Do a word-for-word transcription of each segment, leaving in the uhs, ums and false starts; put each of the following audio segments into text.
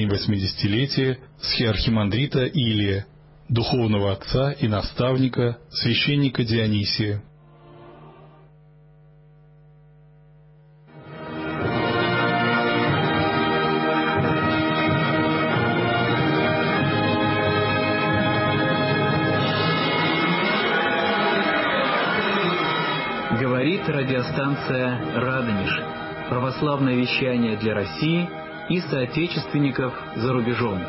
день восьмидесятилетия схиархимандрита Илия, духовного отца и наставника, священника Дионисия. Говорит радиостанция «Радонеж». Православное вещание для России и соотечественников за рубежом.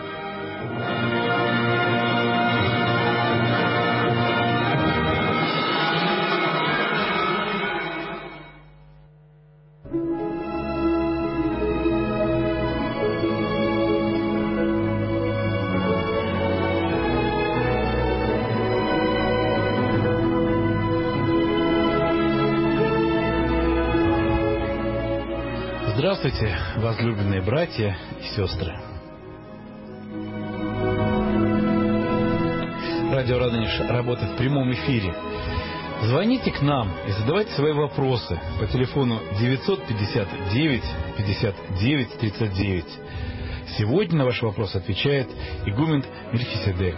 Здравствуйте, возлюбленные братья и сестры. Радио «Радонеж» работает в прямом эфире. Звоните к нам и задавайте свои вопросы по телефону девятьсот пятьдесят девять пятьдесят девять тридцать девять. Сегодня на ваши вопросы отвечает игумен Мельхиседек.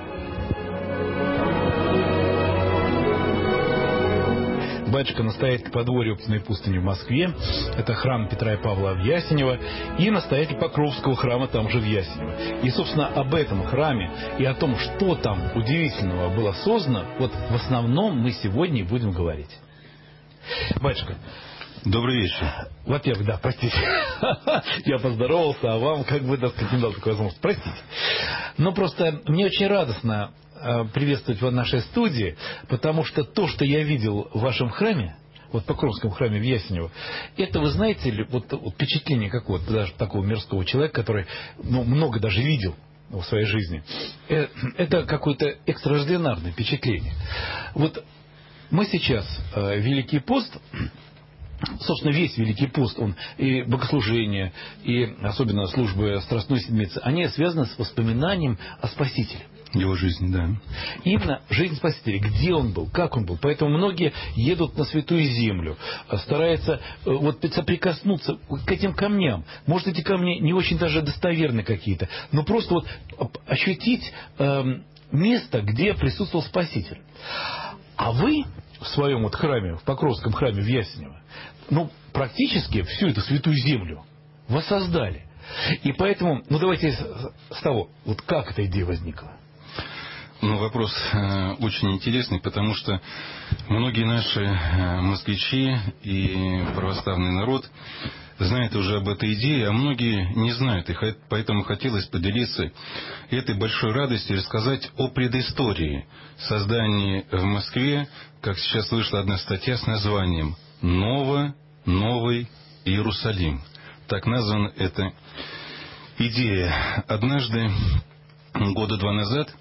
Батюшка настоятель подворья Опытной пустыни в Москве, это храм Петра и Павла в Ясенево, и настоятель Покровского храма там же в Ясенево. И, собственно, об этом храме и о том, что там удивительного было создано, вот в основном мы сегодня и будем говорить. Батюшка. Добрый вечер. Во-первых, да, простите. Я поздоровался, а вам как бы, так сказать, не дал такой возможности. Простите. Но просто мне очень радостно приветствовать вас в нашей студии, потому что то, что я видел в вашем храме, вот в Покровском храме в Ясенево, это, вы знаете ли, вот, вот впечатление какого-то даже такого мирского человека, который ну, много даже видел в своей жизни, это какое-то экстраординарное впечатление. Вот мы сейчас э, Великий пост, собственно, весь Великий пост, он и богослужение, и особенно службы Страстной Седмицы, они связаны с воспоминанием о Спасителе. Его жизнь, да. Именно жизнь Спасителя, где он был, как он был. Поэтому многие едут на Святую Землю, стараются вот соприкоснуться к этим камням. Может, эти камни не очень даже достоверны какие-то, но просто вот ощутить э, место, где присутствовал Спаситель. А вы в своем вот храме, в Покровском храме в Ясенево, ну, практически всю эту Святую Землю воссоздали. И поэтому, ну, давайте с того, вот как эта идея возникла. Ну, вопрос э, очень интересный, потому что многие наши э, москвичи и православный народ знают уже об этой идее, а многие не знают. И поэтому хотелось поделиться этой большой радостью и рассказать о предыстории создания в Москве, как сейчас вышла одна статья с названием «Ново, Новый Иерусалим». Так названа эта идея. Однажды, года два назад,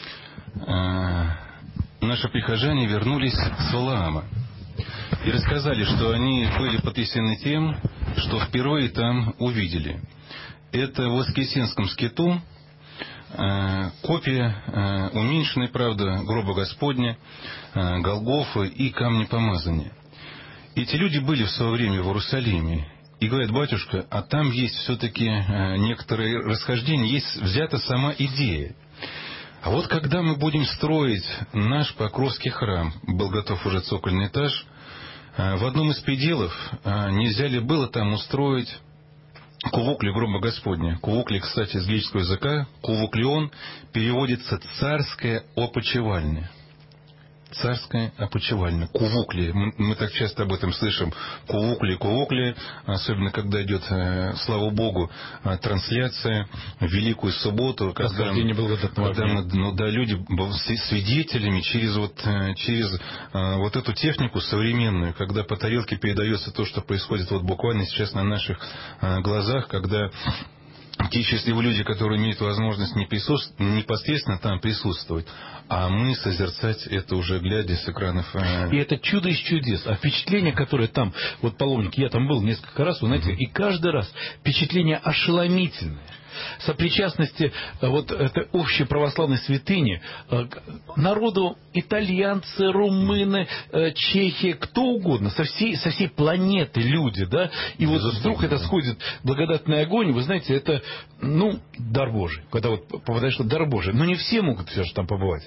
наши прихожане вернулись с Валаама и рассказали, что они были потрясены тем, что впервые там увидели. Это в Воскресенском скиту копия, уменьшенная, правда, гроба Господня, Голгофы и камни помазания. Эти люди были в свое время в Иерусалиме. И говорят: батюшка, а там есть все-таки некоторые расхождения, есть взята сама идея. А вот когда мы будем строить наш Покровский храм, был готов уже цокольный этаж, в одном из пределов нельзя ли было там устроить кувукли гроба Господня? Кувукли, кстати, с греческого языка, кувуклион, переводится «царская опочивальня». Царская опочивальня, кувукли. Мы, мы так часто об этом слышим. Кувукли, кувукли. Особенно, когда идет, э, слава Богу, э, трансляция в Великую Субботу. Когда, когда мы, ну, да, люди свидетелями через, вот, э, через э, вот эту технику современную, когда по тарелке передается то, что происходит вот буквально сейчас на наших э, глазах, когда те счастливые люди, которые имеют возможность не присутств... непосредственно там присутствовать, а мы созерцать это уже глядя с экранов. И это чудо из чудес. А впечатление, которое там, вот паломники, я там был несколько раз, вы знаете, mm-hmm. и каждый раз впечатление ошеломительное. сопричастности вот этой общей православной святыни народу итальянцы, румыны, чехи, кто угодно, со всей, со всей планеты люди, да, и вот вдруг это сходит благодатный огонь, вы знаете, это, ну, дар Божий, когда вот попадаешь в дар Божий, но не все могут все же там побывать.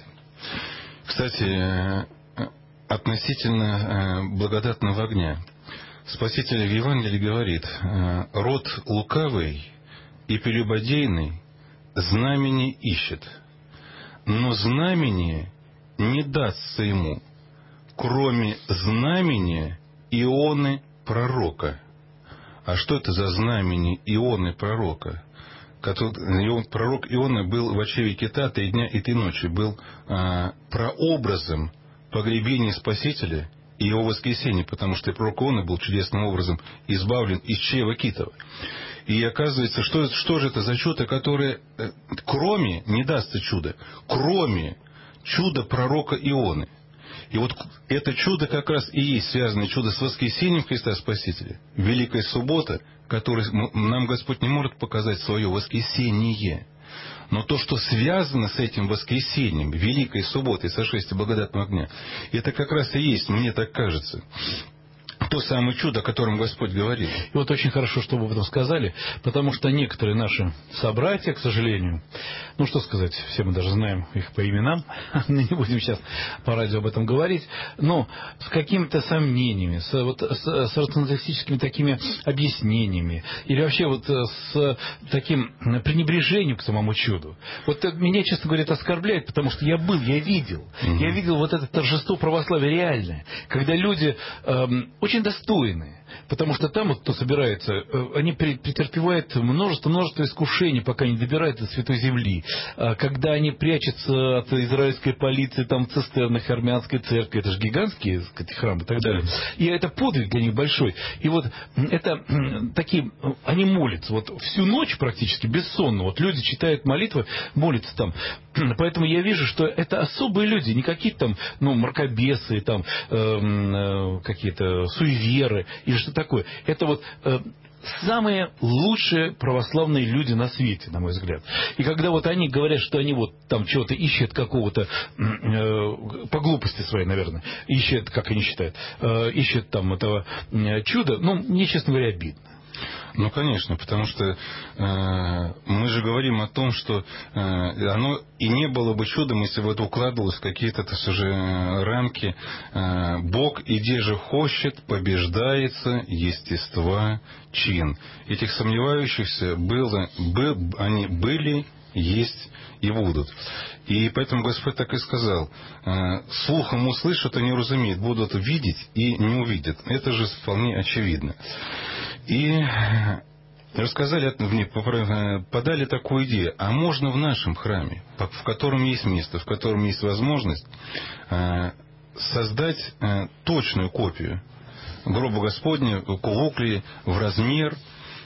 Кстати, относительно благодатного огня, Спаситель в Евангелии говорит: род лукавый и прелюбодейный знамени ищет, но знамение не дастся ему, кроме знамения Ионы пророка. А что это за знамение Ионы пророка? Пророк Иона был в очреве кита три дня и три ночи, был а, прообразом погребения Спасителя и его воскресения, потому что и пророк Иона был чудесным образом избавлен из чрева китова. И оказывается, что, что же это за чудо, которое, кроме, не дастся чудо, кроме чуда пророка Ионы. И вот это чудо как раз и есть связанное чудо с воскресением Христа Спасителя. Великая суббота, которой нам Господь не может показать свое воскресение. Но то, что связано с этим воскресением, Великой субботой, сошествия благодатного огня, это как раз и есть, мне так кажется, то самое чудо, о котором Господь говорит. И вот очень хорошо, что вы об этом сказали, потому что некоторые наши собратья, к сожалению, ну что сказать, все мы даже знаем их по именам, не будем сейчас по радио об этом говорить, но с какими-то сомнениями, с, вот, с, с рационалистическими такими объяснениями, или вообще вот с таким пренебрежением к самому чуду. Вот меня, честно говоря, это оскорбляет, потому что я был, я видел, mm-hmm. я видел вот это торжество православия реальное, когда люди эм, очень достойные, потому что там, вот, кто собирается, они претерпевают множество-множество искушений, пока не добираются до Святой Земли. Когда они прячутся от израильской полиции, там, в цистернах армянской церкви, это же гигантские, так сказать, храмы и так далее. И это подвиг для них большой. И вот это такие, они молятся, вот всю ночь практически, бессонно. Вот люди читают молитвы, молятся там. Поэтому я вижу, что это особые люди, не какие-то там, ну, мракобесы, там, э, э, какие-то суеверы или что такое. Это вот э, самые лучшие православные люди на свете, на мой взгляд. И когда вот они говорят, что они вот там чего-то ищут, какого-то, э, по глупости своей, наверное, ищут, как они считают, э, ищут там этого э, чуда, ну, мне, честно говоря, обидно. Ну, конечно, потому что э, мы же говорим о том, что э, оно и не было бы чудом, если бы это укладывалось в какие-то уже рамки. Э, Бог, иди же хочет, побеждается естества чин. Этих сомневающихся было, был, они были, есть и будут. И поэтому Господь так и сказал: слухом услышат и не уразумеют, будут видеть и не увидят. Это же вполне очевидно. И рассказали, подали такую идею: а можно в нашем храме, в котором есть место, в котором есть возможность, создать точную копию гроба Господня, кувуклии, в размер,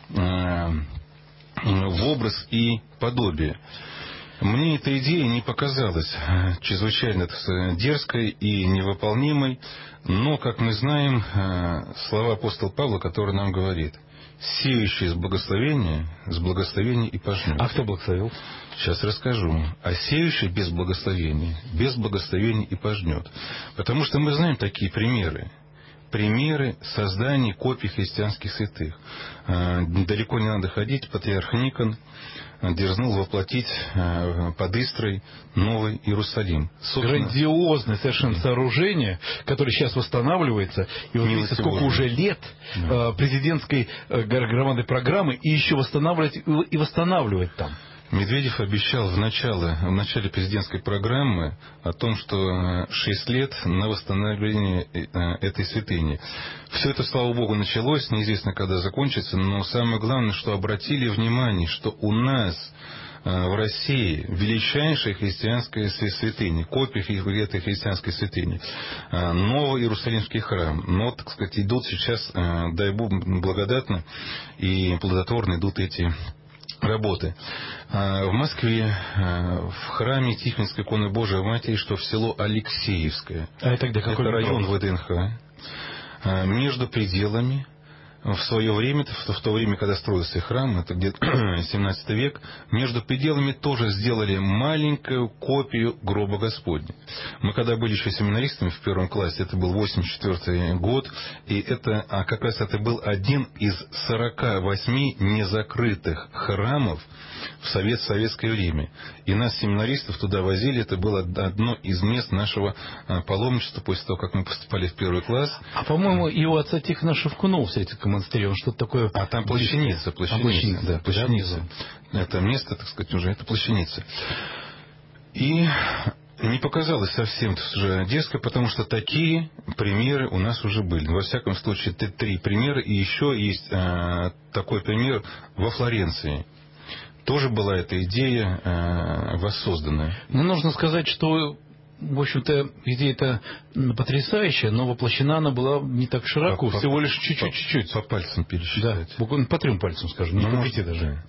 в образ и подобие. Мне эта идея не показалась чрезвычайно дерзкой и невыполнимой, но, как мы знаем, слова апостола Павла, который нам говорит: сеющий с благословения, с благословения и пожнет. А кто благословил? Сейчас расскажу. А сеющий без благословения, без благословения и пожнет. Потому что мы знаем такие примеры. Примеры создания копий христианских святых. Далеко не надо ходить. Патриарх Никон дерзнул воплотить под Истрой Новый Иерусалим. Собственно, грандиозное совершенно сооружение, которое сейчас восстанавливается. И вот видите, сколько Божия. Уже лет да. президентской громадной программы, и еще восстанавливать и восстанавливать там. Медведев обещал в начале, в начале президентской программы о том, что шесть лет на восстановление этой святыни. Все это, слава Богу, началось, неизвестно, когда закончится, но самое главное, что обратили внимание, что у нас в России величайшая христианская святыня, копия этой христианской святыни, Новый Иерусалимский храм. Но, так сказать, идут сейчас, дай Бог, благодатно и плодотворно идут эти работы. В Москве, в храме Тихвинской иконы Божией Матери, что в село Алексеевское. А это где? Какой это район ВДНХ. Между пределами в свое время, в то время, когда строился храм, это где-то семнадцатый век, между пределами тоже сделали маленькую копию гроба Господня. Мы когда были еще семинаристами в первом классе, это был восемьдесят четвёртый год, и это, а как раз это был один из сорока восьми незакрытых храмов в совет, советское время. И нас, семинаристов, туда возили, это было одно из мест нашего паломничества после того, как мы поступали в первый класс. А, по-моему, и у отца Тихона Шевкунова эти монастыре, он что-то такое... А там плащаница, плащаница, а, плащаница, да, плащаница. Да, это место, так сказать, уже, это плащаница. И не показалось совсем уже детское, потому что такие примеры у нас уже были. Во всяком случае, три примера, и еще есть а, такой пример во Флоренции. Тоже была эта идея а, воссозданная. Ну, нужно сказать, что... В общем-то, идея-то потрясающая, но воплощена она была не так широко, по, всего лишь чуть-чуть, чуть-чуть. По пальцам пересчитать. Да, буквально по трем пальцам, скажем, не ну, по пяти даже.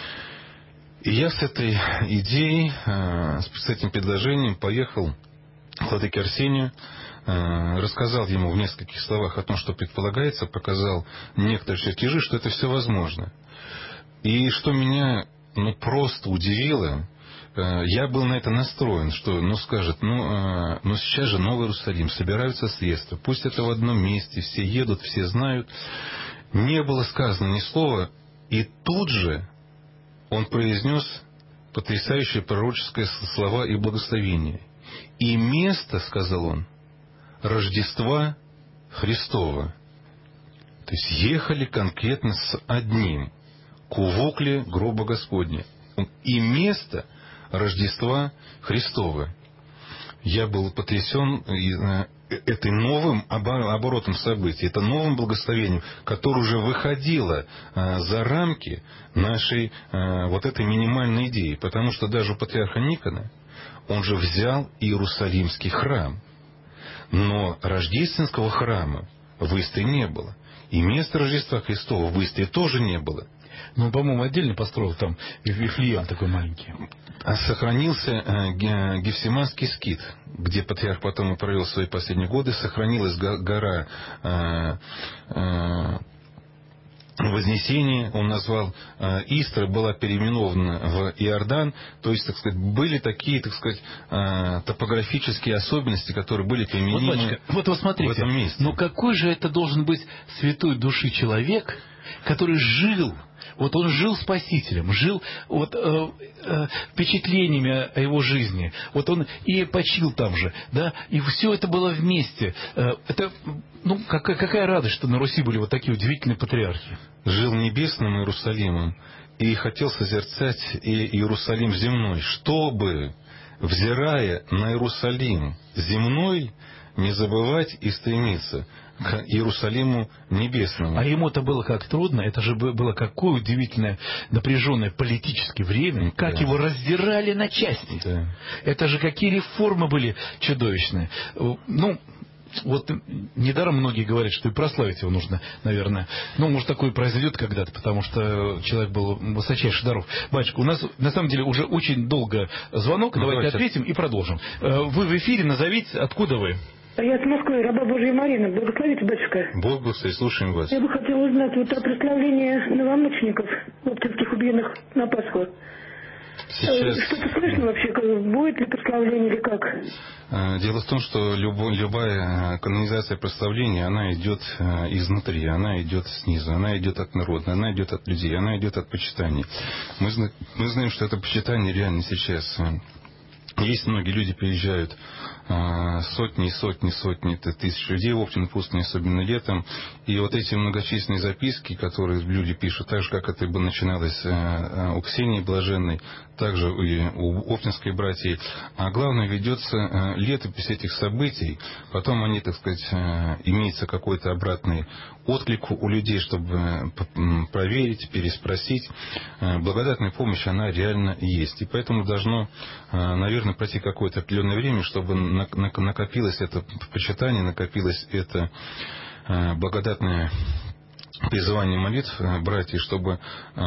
И я с этой идеей, с этим предложением поехал к владыке Арсению, рассказал ему в нескольких словах о том, что предполагается, показал некоторые чертежи, что это все возможно. И что меня ну, просто удивило... Я был на это настроен, что, ну, скажет, ну, ну, сейчас же Новый Иерусалим, собираются средства, пусть это в одном месте, все едут, все знают. Не было сказано ни слова, и тут же он произнес потрясающие пророческие слова и благословения. И место, сказал он, Рождества Христова. То есть ехали конкретно с одним, к увокле гроба Господня. И место Рождества Христова. Я был потрясен этой новым оборотом событий, это новым благословением, которое уже выходило за рамки нашей вот этой минимальной идеи. Потому что даже у патриарха Никона он же взял Иерусалимский храм. Но рождественского храма в Истре не было. И места Рождества Христова в Истре тоже не было. Ну, он, по-моему, отдельно построил там Вифлеем такой маленький. А сохранился э, Гефсиманский скит, где патриарх потом и провел свои последние годы. Сохранилась гора э, э, Вознесения, он назвал э, Истра, была переименована в Иордан. То есть, так сказать, были такие, так сказать, э, топографические особенности, которые были применены вот, батюшка, вот вы смотрите, в этом месте. Но какой же это должен быть святой души человек, который жил, вот он жил Спасителем, жил вот, э, э, впечатлениями о его жизни, вот он и почил там же, да, и все это было вместе. Э, это, ну, какая, какая радость, что на Руси были вот такие удивительные патриархи. Жил небесным Иерусалимом и хотел созерцать и Иерусалим земной, чтобы, взирая на Иерусалим земной, не забывать и стремиться к Иерусалиму небесному. А ему-то было как трудно, это же было какое удивительное, напряженное политическое время, как да. его раздирали на части. Да. Это же какие реформы были чудовищные. Ну, вот недаром многие говорят, что и прославить его нужно, наверное. Ну, может, такое произойдет когда-то, потому что человек был высочайший даров. Батюшка, у нас на самом деле уже очень долго звонок, ну, давайте, давайте ответим и продолжим. Вы в эфире, назовите, откуда вы? Я с Москвы, раба Божья Марина. Благословите, батюшка. Бог благословит, слушаем вас. Я бы хотела узнать вот о прославлении новомучеников, оптинских убиенных на Пасху. Сейчас... Что-то слышно вообще, будет ли прославление или как? Дело в том, что любо, любая канонизация прославления, она идет изнутри, она идет снизу, она идет от народа, она идет от людей, она идет от почитания. Мы, мы знаем, что это почитание реально сейчас. Есть многие люди приезжают, сотни и сотни, сотни тысяч людей в Оптину пустыне, особенно летом. И вот эти многочисленные записки, которые люди пишут, так же, как это бы начиналось у Ксении Блаженной, также и у Оптинской братьи. А главное, ведется летопись этих событий. Потом они, так сказать, имеется какой-то обратный отклик у людей, чтобы проверить, переспросить. Благодатная помощь, она реально есть. И поэтому должно, наверное, пройти какое-то определенное время, чтобы накопилось это почитание, накопилось это благодатное призывание молитв, братья, чтобы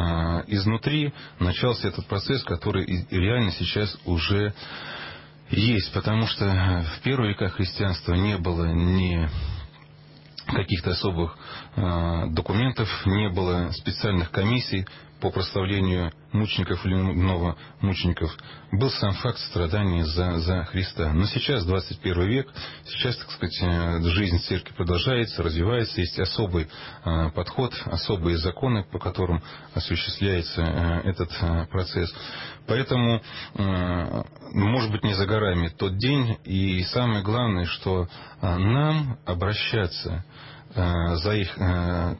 изнутри начался этот процесс, который реально сейчас уже есть. Потому что в первые века христианства не было ни каких-то особых э, документов, не было специальных комиссий по прославлению мучеников или иного мучеников. Был сам факт страданий за, за Христа. Но сейчас, двадцать первый век, сейчас, так сказать, жизнь церкви продолжается, развивается, есть особый э, подход, особые законы, по которым осуществляется э, этот э, процесс. Поэтому, э, может быть, не за горами тот день, и самое главное, что э, нам обращаться э, за их э,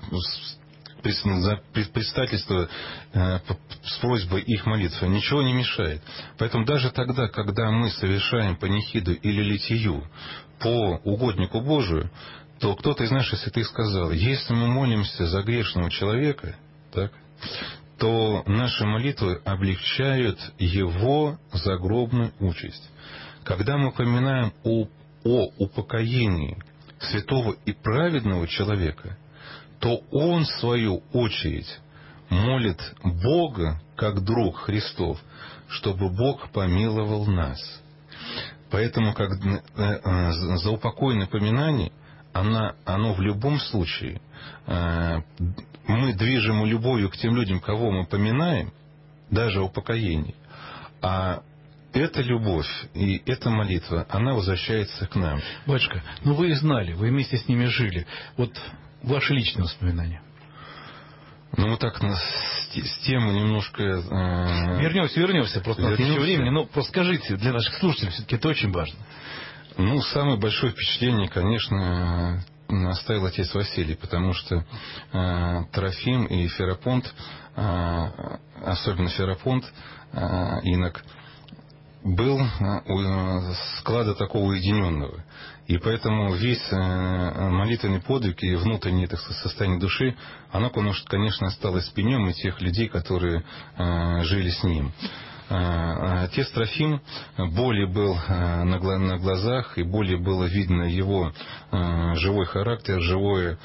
за предстательство э, с просьбой их молитвы ничего не мешает. Поэтому даже тогда, когда мы совершаем панихиду или литию по угоднику Божию, то кто-то из наших святых сказал, если мы молимся за грешного человека, так, то наши молитвы облегчают его загробную участь. Когда мы упоминаем о, о упокоении святого и праведного человека, то он, в свою очередь, молит Бога, как друг Христов, чтобы Бог помиловал нас. Поэтому как, э, заупокойное поминание, она, оно в любом случае, э, мы движем любовью к тем людям, кого мы поминаем, даже о упокоении, а эта любовь и эта молитва, она возвращается к нам. Батюшка, ну вы их знали, вы вместе с ними жили. Вот ваши личные воспоминания. Ну, вот так нас с темы немножко... Э, вернемся, вернемся, просто вернемся. у нас еще времени. Но просто скажите, для наших слушателей все-таки это очень важно. Ну, самое большое впечатление, конечно, оставил отец Василий, потому что э, Трофим и Ферапонт, э, особенно Ферапонт, э, инок, был э, склада такого уединенного. И поэтому весь молитвенный подвиг и внутреннее, так сказать, состояние души, оно, конечно, осталось пенем и тех людей, которые жили с ним. Отец Трофим более был на глазах, и более было видно его живой характер, живое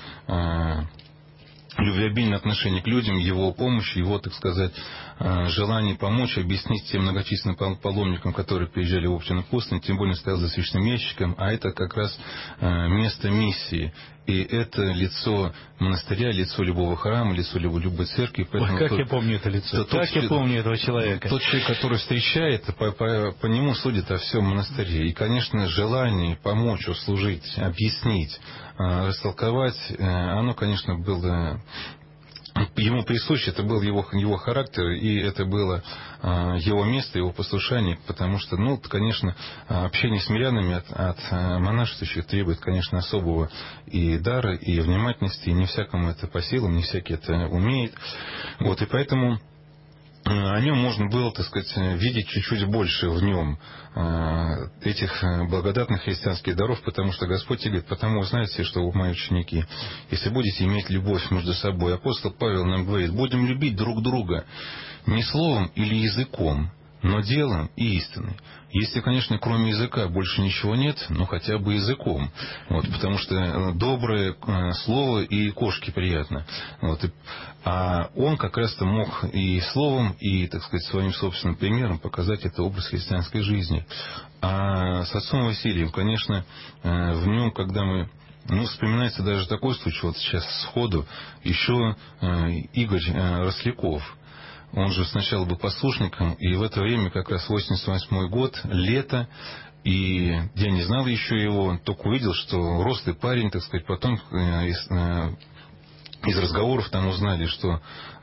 любвеобильное отношение к людям, его помощь, его, так сказать, желание помочь, объяснить тем многочисленным паломникам, которые приезжали в Оптину пустыню, тем более стоял за священным ящиком, а это как раз место миссии. И это лицо монастыря, лицо любого храма, лицо любой церкви. Ой, как тот, я помню это лицо, тот, как тот, я помню этого человека. Тот человек, который встречает, по, по, по нему судит о всем монастыре. И, конечно, желание помочь, услужить, объяснить, растолковать, оно, конечно, было... Ему присуще, это был его, его характер, и это было э, его место, его послушание, потому что, ну, конечно, общение с мирянами от, от монашествующих требует, конечно, особого и дара, и внимательности, и не всякому это по силам, не всякий это умеет. Вот, и поэтому о нем можно было, так сказать, видеть чуть-чуть больше в нем этих благодатных христианских даров, потому что Господь говорит, потому вы знаете, что вы мои ученики, если будете иметь любовь между собой. Апостол Павел нам говорит, будем любить друг друга не словом или языком, но делом и истиной. Если, конечно, кроме языка больше ничего нет, ну хотя бы языком. Вот, потому что доброе слово и кошке приятно. Вот, и, а он как раз-то мог и словом, и, так сказать, своим собственным примером показать это образ христианской жизни. А с отцом Василием, конечно, в нем, когда мы... Ну, вспоминается даже такой случай, вот сейчас сходу, еще Игорь Росляков. Он же сначала был послушником, и в это время, как раз восемьдесят восьмой год, лето, и я не знал еще его, только увидел, что рослый парень, так сказать, потом из, из разговоров там узнали, что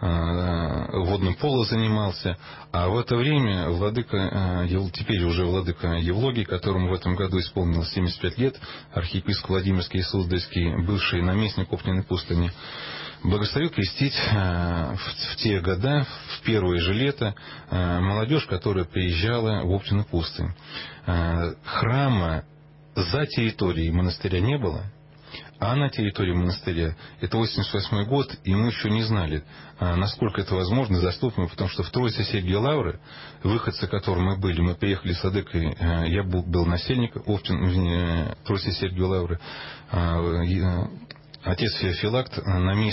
водным полом занимался, а в это время владыка, теперь уже владыка Евлогий, которому в этом году исполнилось семьдесят пять лет, архиепископ Владимирский и Суздальский, бывший наместник Оптиной пустыни, благословил крестить в, в те года, в первое же лето, молодежь, которая приезжала в Оптину пустынь. Храма за территорией монастыря не было, а на территории монастыря, это восемьдесят восьмой год, и мы еще не знали, насколько это возможно, доступно, потому что в Троице Сергия Лавры, выходцы, которым мы были, мы приехали с владыкой, я был, был насельник Оптин, Троице Сергия Лавры, отец Феофилакт, наместник,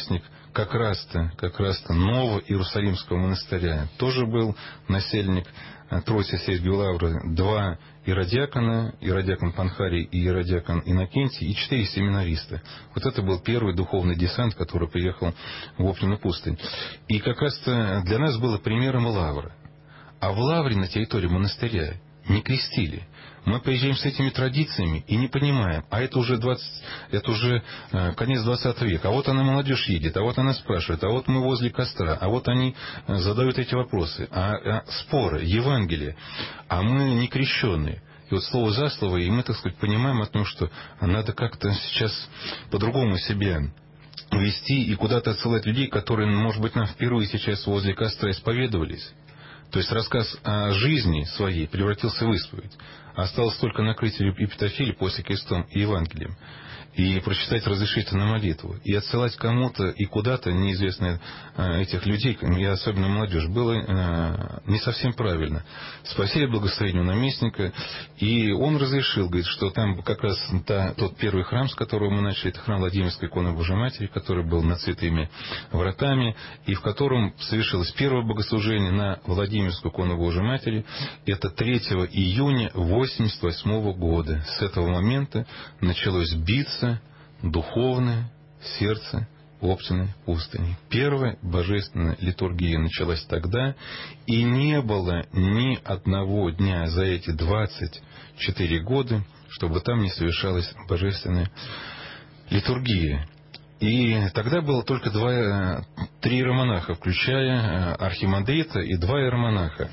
как раз-то, как раз-то Нового Иерусалимского монастыря. Тоже был насельник Троицы Сергиевой Лавры, два иродиакона, иродиакон Панхарий и иродиакон Иннокентий, и четыре семинариста. Вот это был первый духовный десант, который приехал в Оптину пустынь. И как раз-то для нас было примером Лавры. А в Лавре на территории монастыря не крестили. Мы приезжаем с этими традициями и не понимаем, а это уже, двадцать, это уже э, конец двадцатого века, а вот она молодежь едет, а вот она спрашивает, а вот мы возле костра, а вот они задают эти вопросы, а, а споры, Евангелие, а мы не крещенные. И вот слово за слово, и мы, так сказать, понимаем о том, что надо как-то сейчас по-другому себя вести и куда-то отсылать людей, которые, может быть, нам впервые сейчас возле костра исповедовались. То есть рассказ о жизни своей превратился в исповедь. Осталось только накрыть эпитафией после крестом и Евангелием. И прочитать разрешительную молитву. И отсылать кому-то и куда-то, неизвестно этих людей, и особенно молодежь, было не совсем правильно. Спросили благословение у наместника, и он разрешил, говорит, что там как раз та, тот первый храм, с которого мы начали, это храм Владимирской иконы Божией Матери, который был над святыми вратами, и в котором совершилось первое богослужение на Владимирскую икону Божией Матери. Это третьего июня восемьдесят восьмого года. С этого момента началось биться духовное сердце Оптиной пустыни. Первая божественная литургия началась тогда, и не было ни одного дня за эти двадцать четыре года, чтобы там не совершалась божественная литургия. И тогда было только два, три иеромонаха, включая архимандрита и два иеромонаха.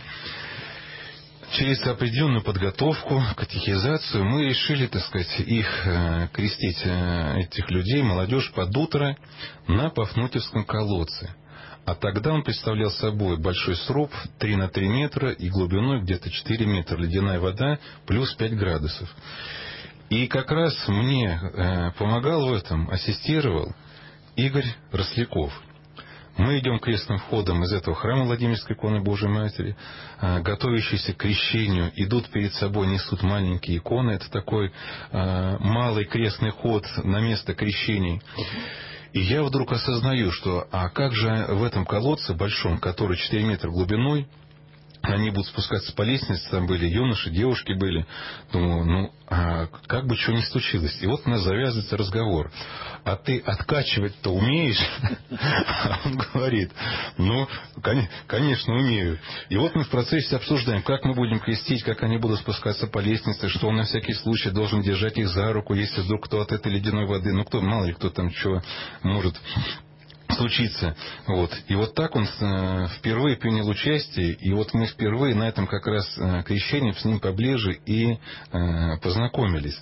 Через определенную подготовку, катехизацию мы решили, так сказать, их крестить, этих людей, молодежь, под утро на Пафнутьевском колодце. А тогда он представлял собой большой сруб три на три метра и глубиной где-то четыре метра, ледяная вода плюс пять градусов. И как раз мне помогал в этом, ассистировал Игорь Росляков. Мы идем крестным входом из этого храма Владимирской иконы Божией Матери, готовящиеся к крещению, идут перед собой, несут маленькие иконы. Это такой малый крестный ход на место крещений. И я вдруг осознаю, что а как же в этом колодце большом, который четыре метра глубиной, они будут спускаться по лестнице, там были юноши, девушки были. Думаю, ну, а как бы что ни случилось. И вот у нас завязывается разговор. А ты откачивать-то умеешь? А он говорит, ну, конечно, умею. И вот мы в процессе обсуждаем, как мы будем крестить, как они будут спускаться по лестнице, что он на всякий случай должен держать их за руку, если вдруг кто от этой ледяной воды, ну, кто, мало ли кто там чего может случится. Вот. И вот так он э, впервые принял участие, и вот мы впервые на этом как раз э, крещении с ним поближе и э, познакомились.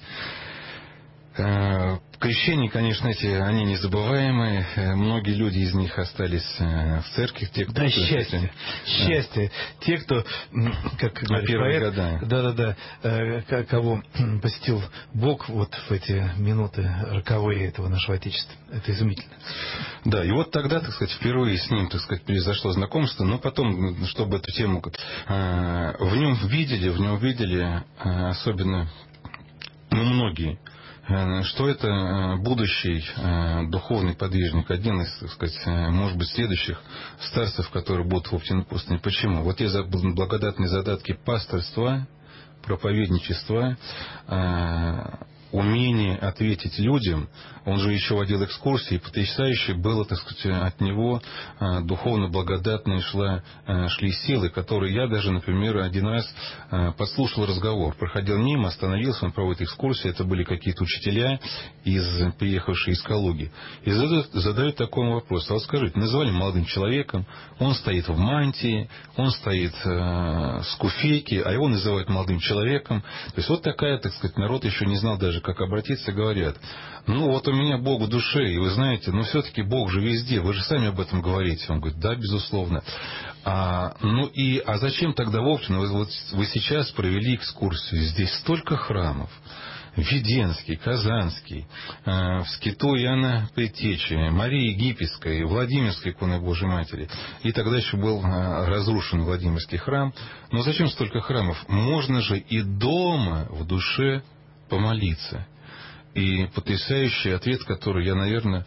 Э, крещения, конечно, эти, они незабываемые. Э, многие люди из них остались э, в церкви. Те, кто да, счастье. Эти, счастье. Да. Те, кто, как говорит поэт, да-да-да, э, кого посетил Бог вот в эти минуты роковые этого нашего Отечества. Это изумительно. Да, и вот тогда, так сказать, впервые с ним, так сказать, произошло знакомство, но потом, чтобы эту тему э, в нем видели, в нем видели э, особенно ну, многие, э, что это э, будущий э, духовный подвижник, один из, так сказать, э, может быть, следующих старцев, которые будут в Оптиной пустыне. Почему? Вот те благодатные задатки пасторства, проповедничества, э, умение ответить людям. Он же еще водил экскурсии, потрясающе было, так сказать, от него духовно благодатные шла, шли силы, которые я даже, например, один раз подслушал разговор. Проходил мимо, остановился, он проводит экскурсии, это были какие-то учителя, из, приехавшие из Калуги. И задают, задают такой вопрос. А вот скажите, называли молодым человеком, он стоит в мантии, он стоит э, с куфейки, а его называют молодым человеком. То есть вот такая, так сказать, народ еще не знал даже, как обратиться, говорят, ну вот у меня Бог в душе, и вы знаете, но все-таки Бог же везде, вы же сами об этом говорите. Он говорит, да, безусловно. А, ну и, а зачем тогда в Оптино? Вы, вот, вы сейчас провели экскурсию, здесь столько храмов. Веденский, Казанский, э, в Скиту Иоанна Предтечи, Марии Египетской, Владимирской иконы Божией Матери. И тогда еще был э, разрушен Владимирский храм. Но зачем столько храмов? Можно же и дома в душе помолиться. и потрясающий ответ, который я, наверное,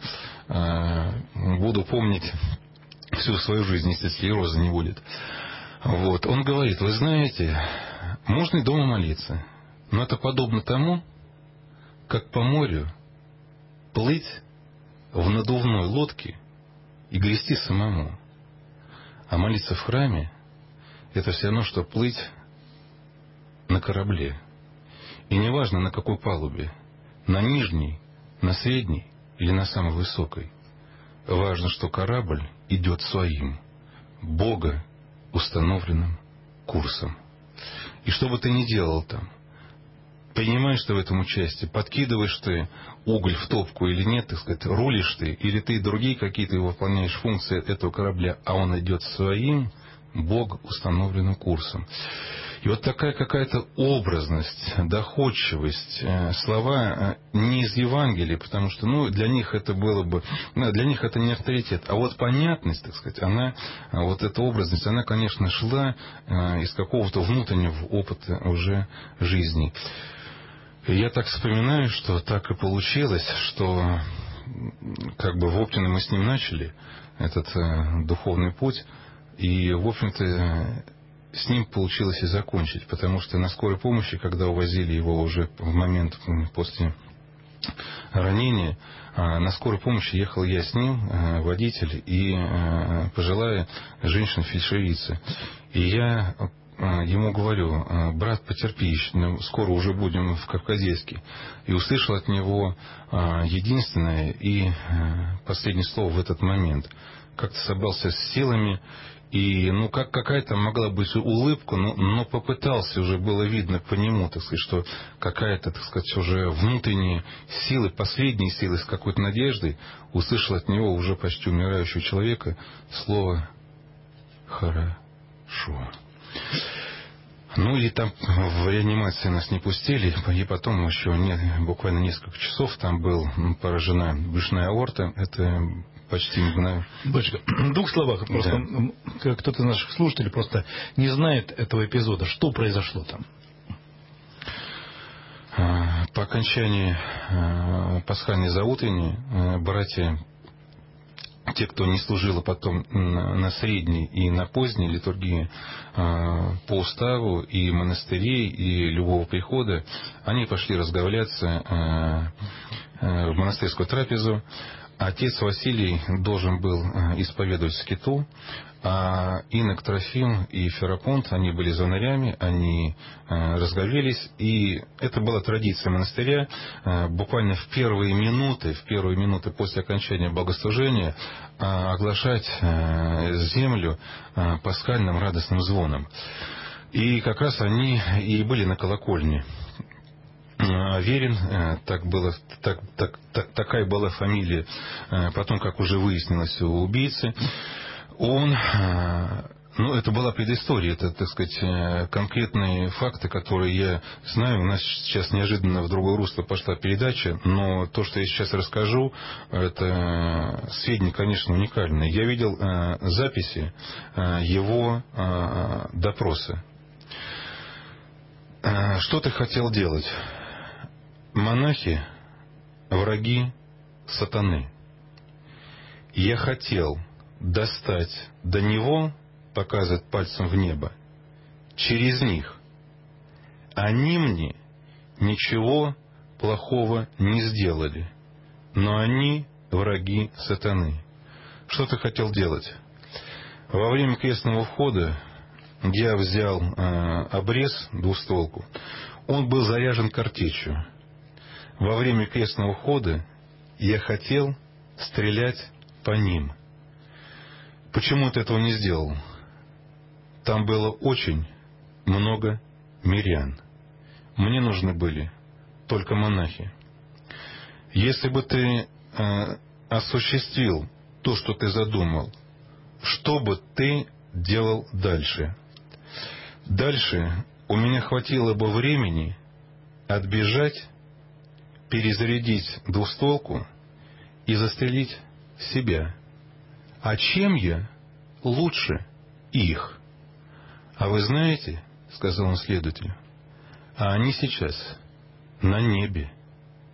буду помнить всю свою жизнь, если склероза не будет. Вот. Он говорит: вы знаете, можно и дома молиться, но это подобно тому, как по морю плыть в надувной лодке и грести самому. А молиться в храме — это все равно, что плыть на корабле. И неважно, на какой палубе, на нижней, на средней или на самой высокой. Важно, что корабль идет своим, Бога установленным курсом. И что бы ты ни делал там, принимаешь ты в этом участие, подкидываешь ты уголь в топку или нет, так сказать, рулишь ты, или ты другие какие-то выполняешь функции этого корабля, а он идет своим, Бог установленным курсом. И вот такая какая-то образность, доходчивость, слова не из Евангелия, потому что, ну, для них это было бы, для них это не авторитет, а вот понятность, так сказать, она, вот эта образность, она, конечно, шла из какого-то внутреннего опыта уже жизни. И я так вспоминаю, что так и получилось, что как бы в Оптино мы с ним начали этот духовный путь, и, в общем-то, с ним получилось и закончить, потому что на скорой помощи, когда увозили его уже в момент после ранения, на скорой помощи ехал я с ним, водитель, и пожилая женщина-фельдшерица. И я ему говорю: брат, потерпи, скоро уже будем в Кавказейске. И услышал от него единственное и последнее слово в этот момент. Как-то собрался с силами, и, ну, как какая-то могла быть улыбка, но, но попытался, уже было видно по нему, так сказать, что какая-то, так сказать, уже внутренние силы, последние силы с какой-то надеждой, услышал от него, уже почти умирающего человека, слово «хорошо». Ну и там в реанимации нас не пустили, и потом еще не, буквально несколько часов там был поражена брюшная аорта. Это почти мгновенно. Батюшка, в двух словах, просто да. Кто-то из наших слушателей просто не знает этого эпизода. Что произошло там? По окончании пасхальной заутренней братья, те, кто не служил потом на средней и на поздней литургии по уставу и монастырей, и любого прихода, они пошли разговляться в монастырскую трапезу. Отец Василий должен был исповедовать скиту, а инок Трофим и Ферапонт, они были звонарями, они разговелись, и это была традиция монастыря, буквально в первые минуты, в первые минуты после окончания богослужения оглашать землю пасхальным радостным звоном. И как раз они и были на колокольне. Аверин, так было, так, так, так, такая была фамилия, потом, как уже выяснилось, у убийцы. Он, ну, это была предыстория, это, так сказать, конкретные факты, которые я знаю. У нас сейчас неожиданно в другое русло пошла передача, но то, что я сейчас расскажу, это сведения, конечно, уникальные. Я видел записи его допроса. Что ты хотел делать? Монахи – враги сатаны. Я хотел достать до него, показывает пальцем в небо, через них. Они мне ничего плохого не сделали, но они враги сатаны. Что ты хотел делать? Во время крестного входа я взял э, обрез, двустволку. Он был заряжен картечью. Во время крестного входа я хотел стрелять по ним. Почему ты этого не сделал? Там было очень много мирян. Мне нужны были только монахи. Если бы ты э, осуществил то, что ты задумал, что бы ты делал дальше? Дальше у меня хватило бы времени отбежать, перезарядить двустволку и застрелить себя. А чем я лучше их? А вы знаете, сказал он следователю, а они сейчас на небе.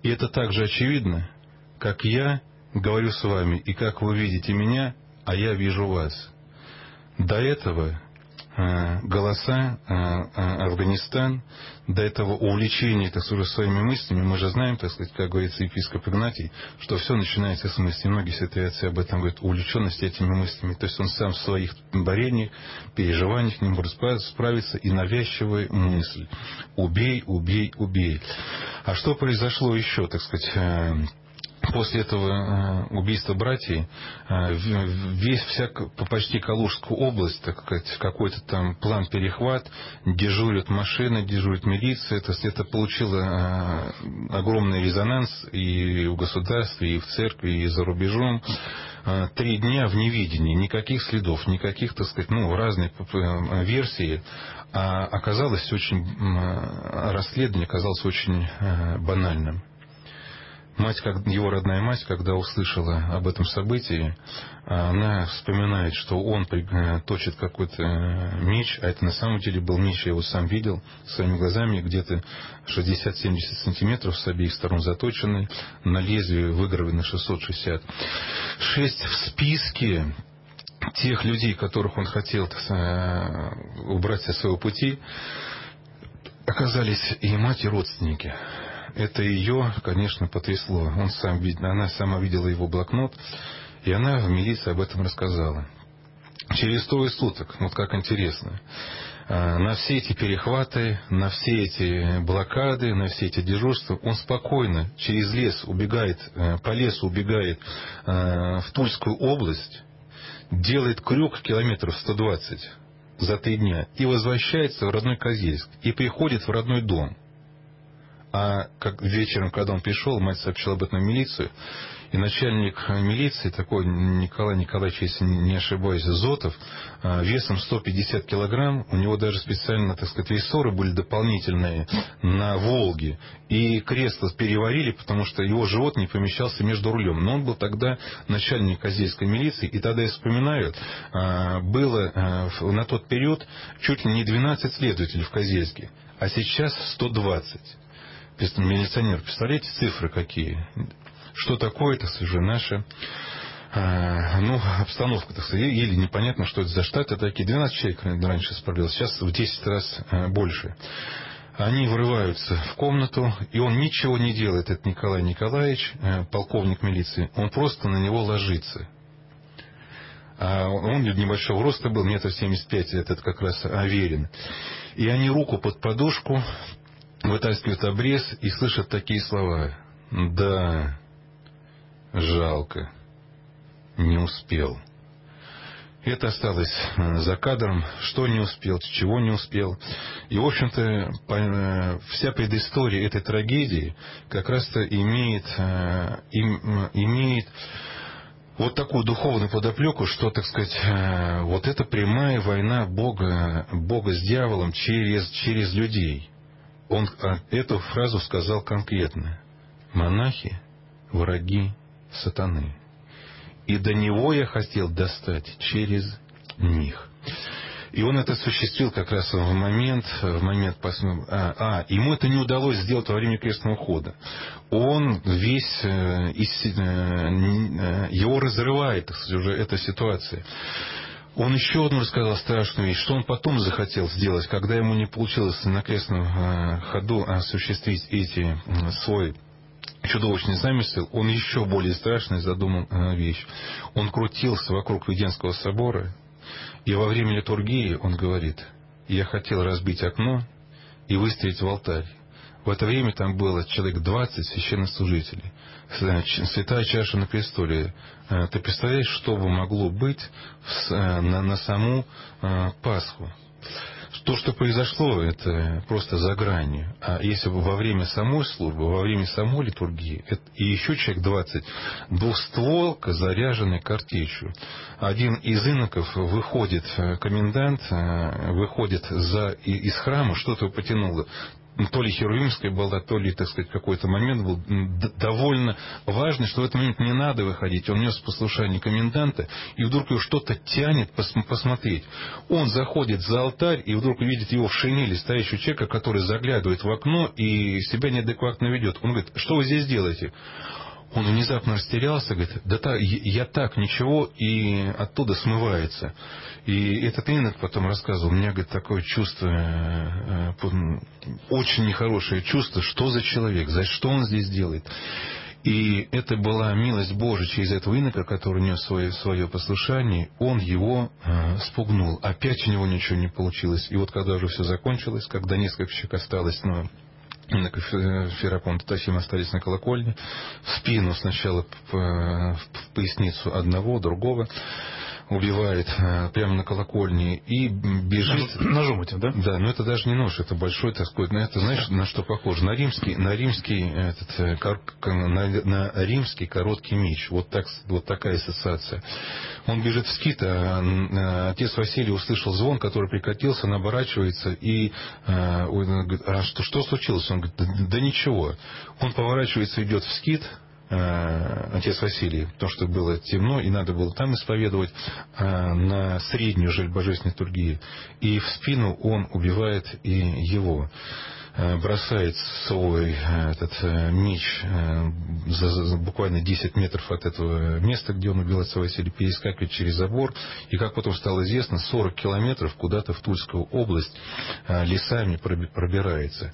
И это так же очевидно, как я говорю с вами, и как вы видите меня, а я вижу вас. До этого э, голоса, э, э, Афганистан, до этого увлечения, так сказать, своими мыслями, мы же знаем, так сказать, как говорится епископ Игнатий, что все начинается с мыслей. Многие святые отцы об этом говорят, увлеченность этими мыслями. То есть он сам в своих борениях, переживаниях не может справиться, и навязчивая мысль. Убей, убей, убей. А что произошло еще, так сказать, э, после этого убийства братьев, весь, вся, почти Калужскую область, так сказать, какой-то там план перехват, дежурят машины, дежурит милиция. Это, это получило огромный резонанс и в государстве, и в церкви, и за рубежом. Три дня в невидении, никаких следов, никаких, так сказать, ну, разные версии. А оказалось очень, расследование оказалось очень банальным. Мать, как, его родная мать, когда услышала об этом событии, она вспоминает, что он точит какой-то меч, а это на самом деле был меч, я его сам видел своими глазами, где-то шестьдесят-семьдесят сантиметров с обеих сторон заточенный, на лезвие выгравлено шестьсот шестьдесят шесть в списке тех людей, которых он хотел убрать со своего пути, оказались и мать, и родственники. Это ее, конечно, потрясло. Он сам, она сама видела его блокнот, и она в милиции об этом рассказала. Через трое суток, вот как интересно, на все эти перехваты, на все эти блокады, на все эти дежурства, он спокойно через лес убегает, по лесу убегает в Тульскую область, делает крюк километров сто двадцать за три дня и возвращается в родной Козельск, и приходит в родной дом. А как вечером, когда он пришел, мать сообщила об этом в милицию, и начальник милиции, такой Николай Николаевич, если не ошибаюсь, Зотов, весом сто пятьдесят килограмм, у него даже специально, так сказать, рессоры были дополнительные на «Волге», и кресло переварили, потому что его живот не помещался между рулем. Но он был тогда начальник козельской милиции, и тогда я вспоминаю, было на тот период чуть ли не двенадцать следователей в Козельске, а сейчас сто двадцать. Милиционер, представляете, цифры какие? Что такое, это уже наша э, ну, обстановка, так сказать, или непонятно, что это за штаты такие. двенадцать человек раньше справлялось, сейчас в десять раз э, больше. Они врываются в комнату, и он ничего не делает, это Николай Николаевич, э, полковник милиции, он просто на него ложится. А он небольшого роста был, метр семьдесят пять, этот как раз Аверин. И они руку под подушку вытаскивают обрез и слышат такие слова: «Да, жалко, не успел». Это осталось за кадром, что не успел, чего не успел. И, в общем-то, вся предыстория этой трагедии как раз-то имеет, имеет вот такую духовную подоплеку, что, так сказать, вот это прямая война Бога, Бога с дьяволом через, через людей. Он эту фразу сказал конкретно: монахи – враги сатаны. И до него я хотел достать через них. И он это осуществил как раз в момент, в момент а, а, ему это не удалось сделать во время крестного хода. Он весь, э, из, э, его разрывает, так сказать, уже эта ситуация. Он еще одну рассказал страшную вещь, что он потом захотел сделать, когда ему не получилось на крестном ходу осуществить эти, свой чудовищный замысел, он еще более страшный задумал вещь. Он крутился вокруг Веденского собора, и во время литургии он говорит: я хотел разбить окно и выстрелить в алтарь. В это время там было человек двадцать священнослужителей. Святая чаша на престоле. Ты представляешь, что бы могло быть на, на саму Пасху? То, что произошло, это просто за гранью. А если бы во время самой службы, во время самой литургии, это, и еще человек двадцать, двустволка, заряженная картечью. Один из иноков выходит, комендант, выходит за, из храма, что-то потянуло. то ли херувимская была, то ли, так сказать, какой-то момент был довольно важный, что в этот момент не надо выходить. Он нес послушание коменданта, и вдруг его что-то тянет посмотреть. Он заходит за алтарь, и вдруг видит его в шинели, стоящего человека, который заглядывает в окно и себя неадекватно ведет. Он говорит: что вы здесь делаете? Он внезапно растерялся, говорит: да так, я так, ничего, и оттуда смывается. И этот инок потом рассказывал: у меня, говорит, такое чувство, очень нехорошее чувство, что за человек, за что он здесь делает. И это была милость Божия через этого инока, который нес свое, свое послушание, он его э, спугнул. Опять у него ничего не получилось. И вот когда уже все закончилось, когда несколько человек осталось, но инок Ферапонт и Тасим остались на колокольне, в спину сначала в поясницу одного, другого убивает прямо на колокольне и бежит. Ножом этим, да? Да, но это даже не нож, это большой, так сказать, на это, знаешь, на что похоже? На римский, на римский, этот, на, на римский короткий меч. Вот, так, вот такая ассоциация. Он бежит в скит, а отец Василий услышал звон, который прекратился, он оборачивается и он говорит: а что, что случилось? Он говорит: да, да ничего. Он поворачивается, идет в скит, отец Василий, потому что было темно, и надо было там исповедовать на среднюю жаль божественной литургии. И в спину он убивает и его. Бросает свой этот меч за, за буквально десять метров от этого места, где он убил отца Василия, перескакивает через забор. И, как потом стало известно, сорок километров куда-то в Тульскую область лесами пробирается.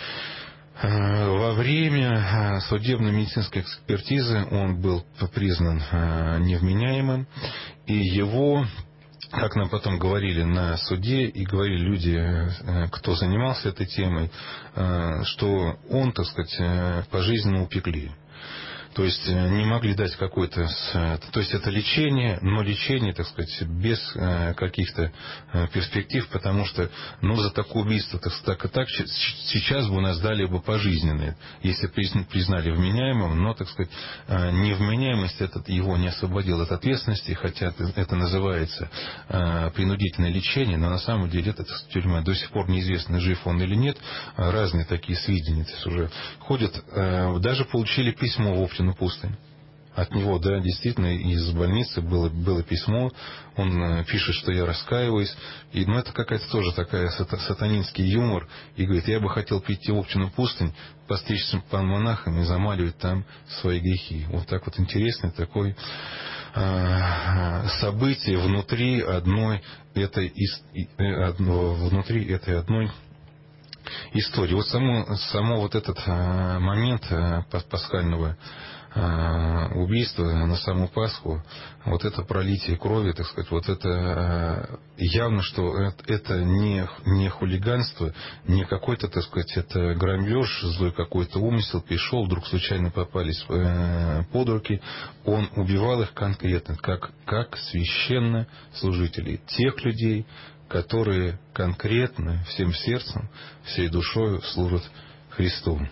Во время судебно-медицинской экспертизы он был признан невменяемым, и его, как нам потом говорили на суде, и говорили люди, кто занимался этой темой, что он, так сказать, пожизненно упекли. То есть не могли дать какой-то... То есть это лечение, но лечение, так сказать, без каких-то перспектив, потому что, ну, за такое убийство, так, так и так, сейчас бы у нас дали бы пожизненное, если признали вменяемым, но, так сказать, невменяемость этот его не освободила от ответственности, хотя это называется принудительное лечение, но на самом деле это тюрьма. До сих пор неизвестно, жив он или нет. Разные такие сведения уже ходят. Даже получили письмо в Оптину пустынь. От него, да, действительно, из больницы было, было письмо. Он пишет, что я раскаиваюсь. И, ну, это какая-то тоже такая сатанинский юмор. И говорит: я бы хотел прийти в Оптину пустынь, постричься по монахам и замаливать там свои грехи. Вот так вот интересное такое э, событие внутри одной этой, внутри этой одной истории. Вот само, само вот этот э, момент э, пасхального э, убийства на саму Пасху, вот это пролитие крови, так сказать, вот это э, явно, что это, это не, не хулиганство, не какой-то, так сказать, это грабеж, злой какой-то умысел, пришел, вдруг случайно попались э, под руки, он убивал их конкретно, как, как священнослужителей, тех людей, которые конкретно всем сердцем, всей душою служат Христу.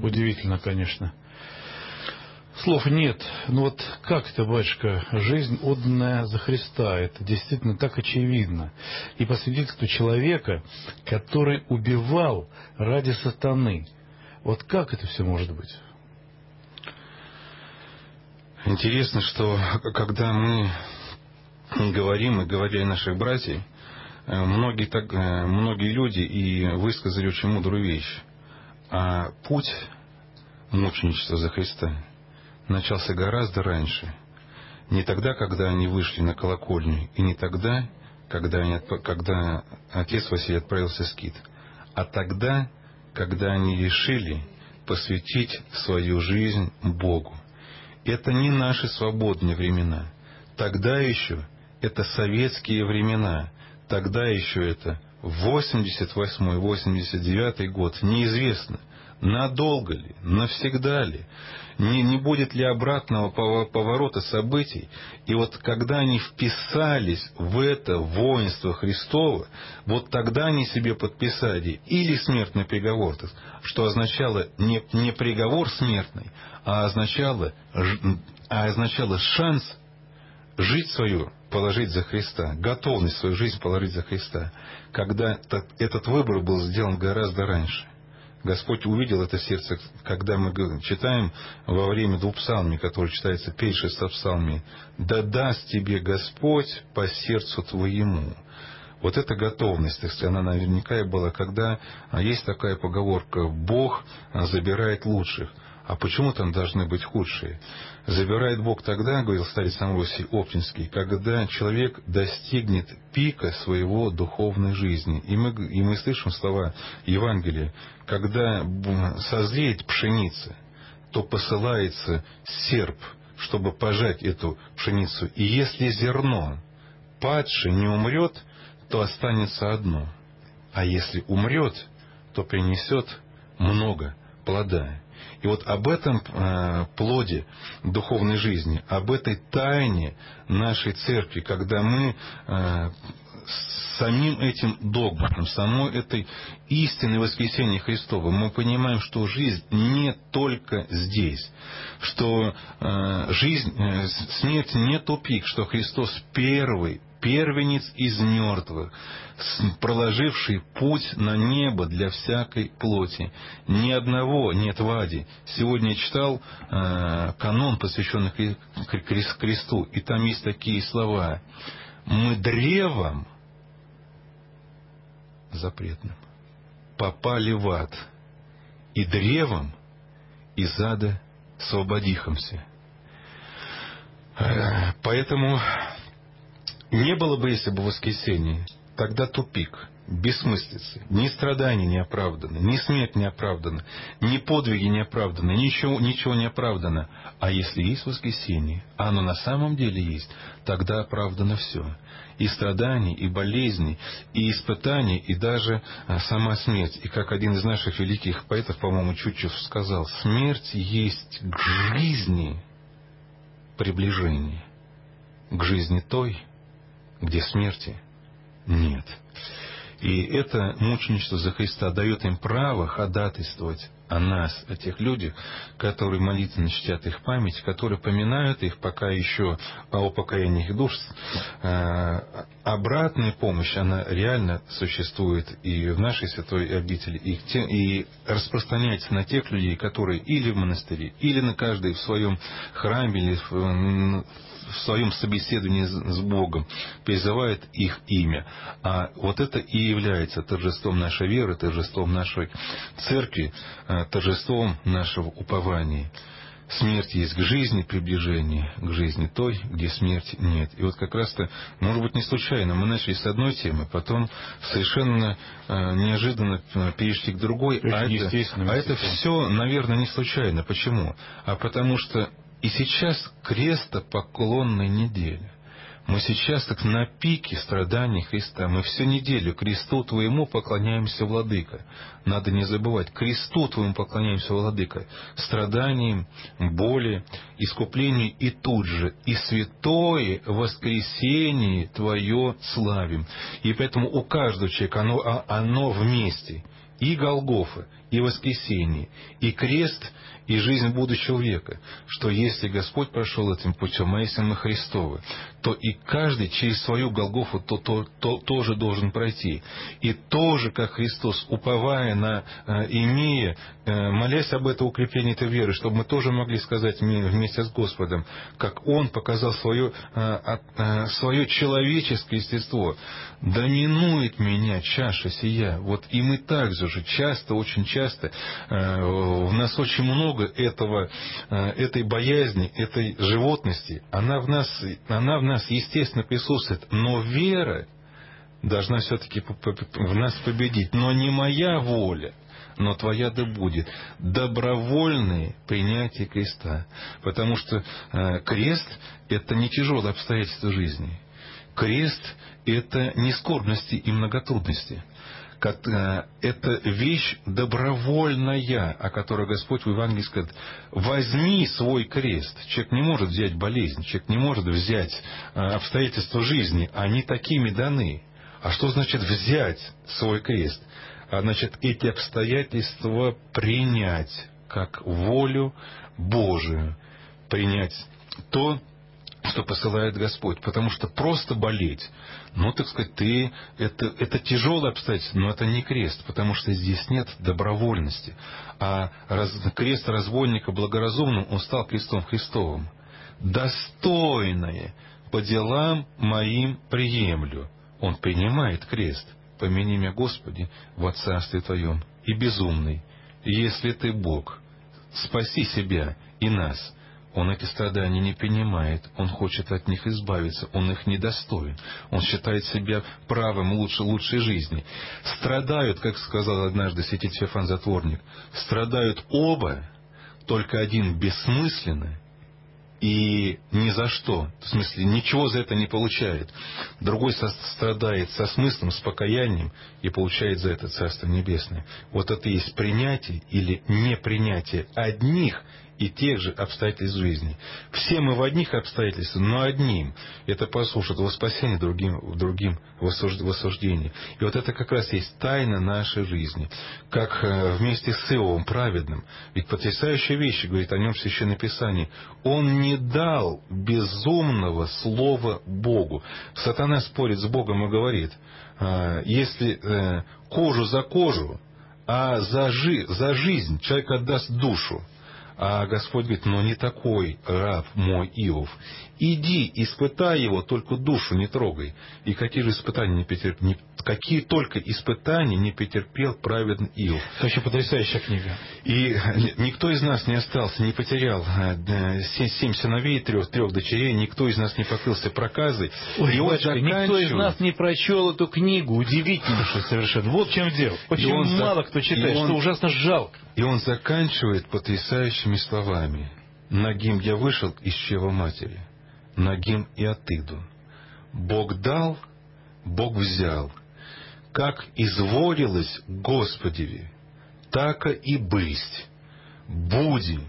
Удивительно, конечно. Слов нет. Ну вот как это, батюшка, жизнь, отданная за Христа? Это действительно так очевидно. И по свидетельству человека, который убивал ради сатаны. Вот как это все может быть? Интересно, что когда мы говорим и говорили о наших братьях, многие, так, многие люди и высказали очень мудрую вещь. А путь мученичества за Христа начался гораздо раньше. Не тогда, когда они вышли на колокольню, и не тогда, когда, они, когда отец Василий отправился в скит, а тогда, когда они решили посвятить свою жизнь Богу. Это не наши свободные времена. Тогда еще это советские времена. Тогда еще это восемьдесят восьмой — восемьдесят девятый год. Неизвестно, надолго ли, навсегда ли, не, не будет ли обратного поворота событий. И вот когда они вписались в это воинство Христово, вот тогда они себе подписали или смертный приговор, что означало не, не приговор смертный, а означало, а означало шанс жить свою положить за Христа, готовность свою жизнь положить за Христа, когда этот выбор был сделан гораздо раньше. Господь увидел это сердце, когда мы читаем во время двупсалмия, который читается перед шестопсалмием: «Да даст тебе Господь по сердцу твоему». Вот эта готовность, так сказать, она наверняка и была, когда есть такая поговорка: «Бог забирает лучших». А почему там должны быть худшие? Забирает Бог тогда, говорил старец Амвросий Оптинский, когда человек достигнет пика своего духовной жизни. И мы, и мы слышим слова Евангелия: когда созреет пшеница, то посылается серп, чтобы пожать эту пшеницу. И если зерно падшее не умрет, то останется одно. А если умрет, то принесет много плода. И вот об этом э, плоде духовной жизни, об этой тайне нашей церкви, когда мы э, самим этим догматом, самой этой истиной воскресения Христова, мы понимаем, что жизнь не только здесь, что э, жизнь, э, смерть не тупик, что Христос первый, первенец из мертвых, проложивший путь на небо для всякой плоти. Ни одного нет в аде. Сегодня я читал э, канон, посвященный кресту, и там есть такие слова: «Мы древом запретным попали в ад, и древом из ада освободихомся». Э, поэтому не было бы, если бы воскресенье, тогда тупик, бессмыслицы, ни страдания не оправданы, ни смерть не оправдана, ни подвиги не оправданы, ничего, ничего не оправдано. А если есть воскресенье, а оно на самом деле есть, тогда оправдано все. И страдания, и болезни, и испытания, и даже сама смерть. И как один из наших великих поэтов, по-моему, Чутчев сказал: смерть есть к жизни приближение, к жизни той, где смерти нет. И это мученичество за Христа дает им право ходатайствовать о нас, о тех людях, которые молитвенно чтят их память, которые поминают их, пока еще о покаянии их душ. Обратная помощь, она реально существует и в нашей святой обители, и распространяется на тех людей, которые или в монастыре, или на каждый в своем храме, или в в своем собеседовании с Богом призывает их имя. А вот это и является торжеством нашей веры, торжеством нашей церкви, торжеством нашего упования. Смерть есть к жизни приближение, к жизни той, где смерти нет. И вот как раз-то, может быть, не случайно, мы начали с одной темы, потом совершенно э, неожиданно перешли к другой. А это, а это все, наверное, не случайно. Почему? А потому что и сейчас крестопоклонная неделя. Мы сейчас так на пике страданий Христа. Мы всю неделю кресту Твоему поклоняемся, Владыка. Надо не забывать, кресту Твоему поклоняемся, Владыка. Страданиям, боли, искуплению, и тут же и святое воскресение Твое славим. И поэтому у каждого человека оно, оно вместе. И Голгофа, и воскресение, и крест, и жизнь будущего века, что если Господь прошел этим путем, а если мы Христовы, то и каждый через свою Голгофу то, то, то, тоже должен пройти. И тоже, как Христос, уповая на, имея, молясь об этом укреплении этой веры, чтобы мы тоже могли сказать вместе с Господом, как Он показал свое, свое человеческое естество. «Да минует меня чаша сия». Вот и мы также же часто, очень часто, в нас очень много этого, этой боязни, этой животности. Она в нас, она в нас естественно присутствует, но вера должна все-таки в нас победить. Но не моя воля, но Твоя да будет. Добровольное принятие креста. Потому что крест – это не тяжелое обстоятельство жизни. Крест – это не скорбности и многотрудности. Это вещь добровольная, о которой Господь в Евангелии сказал: возьми свой крест. Человек не может взять болезнь, человек не может взять обстоятельства жизни, они такими даны. А что значит взять свой крест? А значит, эти обстоятельства принять как волю Божию, принять то, что посылает Господь. Потому что просто болеть, ну, так сказать, ты, это, это тяжелое обстоятельство, но это не крест, потому что здесь нет добровольности. А раз, крест разбойника благоразумным, он стал крестом Христовым. «Достойное по делам моим приемлю». Он принимает крест. «Помяни меня, Господи, во Царстве Твоем». И безумный, если Ты Бог, спаси себя и нас. Он эти страдания не принимает, он хочет от них избавиться, он их недостоин, он считает себя правым лучше лучшей жизни. Страдают, как сказал однажды святитель Феофан Затворник, страдают оба, только один бессмысленно и ни за что, в смысле ничего за это не получает. Другой страдает со смыслом, с покаянием и получает за это Царство Небесное. Вот это и есть принятие или непринятие одних и тех же обстоятельств жизни. Все мы в одних обстоятельствах, но одним это послушать во спасение, другим, другим в осуждении. И вот это как раз есть тайна нашей жизни. Как вместе с Иовом праведным. Ведь потрясающие вещи, говорит о нем Священное Писание. Он не дал безумного слова Богу. Сатана спорит с Богом и говорит: если кожу за кожу, а за, жи, за жизнь человек отдаст душу. А Господь говорит: но не такой раб мой Иов. Иди, испытай его, только душу не трогай. И какие же испытания не потерпел, какие только испытания не потерпел праведный Иов. Это вообще потрясающая книга. И никто из нас не остался, не потерял семь сыновей и трех, трех дочерей, никто из нас не покрылся проказой. Ой, и он батюшка, заканчивает... Никто из нас не прочел эту книгу. Удивительно, что совершенно. Вот в чем дело. Очень он мало за... кто читает, он... что ужасно жалко. И он заканчивает потрясающими словами: «Нагим я вышел из чрева матери, нагим и отыду. Бог дал, Бог взял. Как изволилось Господеви, так и бысть. Буди